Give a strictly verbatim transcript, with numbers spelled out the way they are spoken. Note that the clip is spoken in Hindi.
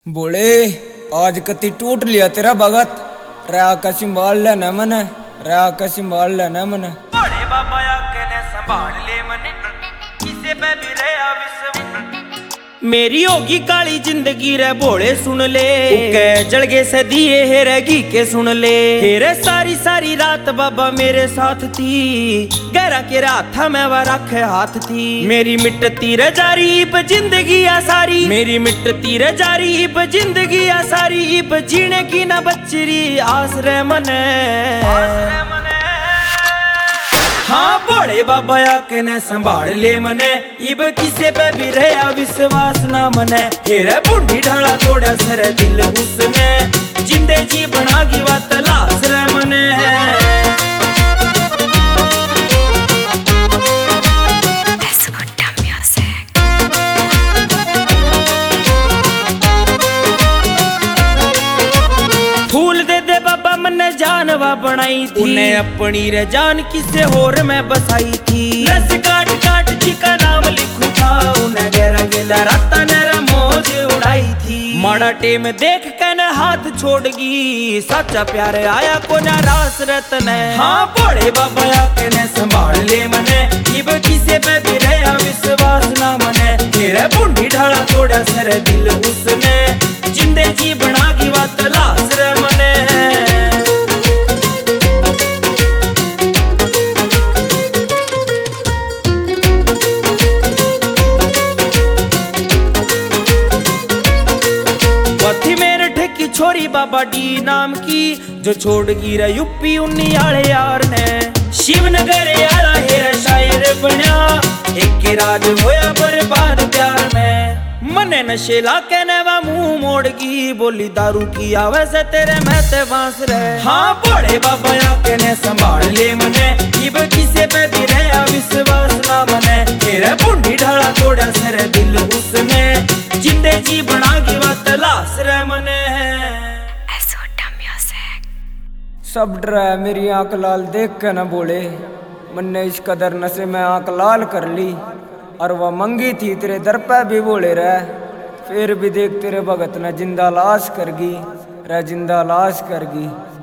बोले आज कति टूट लिया तेरा भगत रा का संभाल लेना मन रा का संभाल लेना मन बड़े बाबा आके ने संभाल ले मने किसे पे भी रहा विश्व मेरी होगी काली जिंदगी रे भोले सुन ले के जलगे से दिए है रहेगी के सुन ले तेरे सारी सारी रात बाबा मेरे साथ थी गहरा के रात था मैं वह रखे हाथ थी मेरी मिटती रे जारी इब जिंदगी आ सारी मेरी मिटती रे जारी इब जिंदगी आ सारी इब जीने की ना बच्ची आस रे मने हाँ बड़े बाबा आके ने संभाल ले मने इब किसे पे भी रहा विश्वास ना मने हेरे बूढ़ी ढाला थोड़ा सर दिल उसने जिंदे जी बना की बात लाश रे मने फूल दे दे बाबा मने जानवा बनाई थी उन्हें अपनी रे जान किसे होर में बसाई थी रस काट काट जी का नाम लिखू था उन्हें गहरा गेला राता नेरा मौज उड़ाई थी माड़ा टेम देख के न हाथ छोड़गी सच्चा प्यार आया को ना रास रतन हाँ बड़े बाबा आके ने संभाल ले मने इब किसे पे भी रहा विश्वास ना मने तेरे बूढ़ी ढाला थोड़ा सर दिल उसने जिंदे जी बना की बात लाश रे मने पथी मेरे ठेकी छोरी बाबा डी नाम की जो छोड़ गिरा यूपी उन्नी आले यार ने शिवनगर यारा हेरा शायर बना एक राज होया बर्बाद प्यार में मने नशेला कहने वा मुंह मोड़गी बोली दारू की आवे से तेरे महते वांस रहे हाँ बड़े बाबा आके ने संभाल ले मने इब किसे पे भी रहा विश्वास ना मने तेरे बूढ़ी ढाला थोड़ा सर दिल उसने जिंदे जी बना की बात लाश रे मने सब डरा मेरी आंख लाल देख के न बोले मन्ने इस कदर नशे में आंख लाल कर ली और वह मंगी थी तेरे दर पे भी बोले रह फिर भी देख तेरे भगत ने जिंदा लाश करगी रह जिंदा लाश करगी।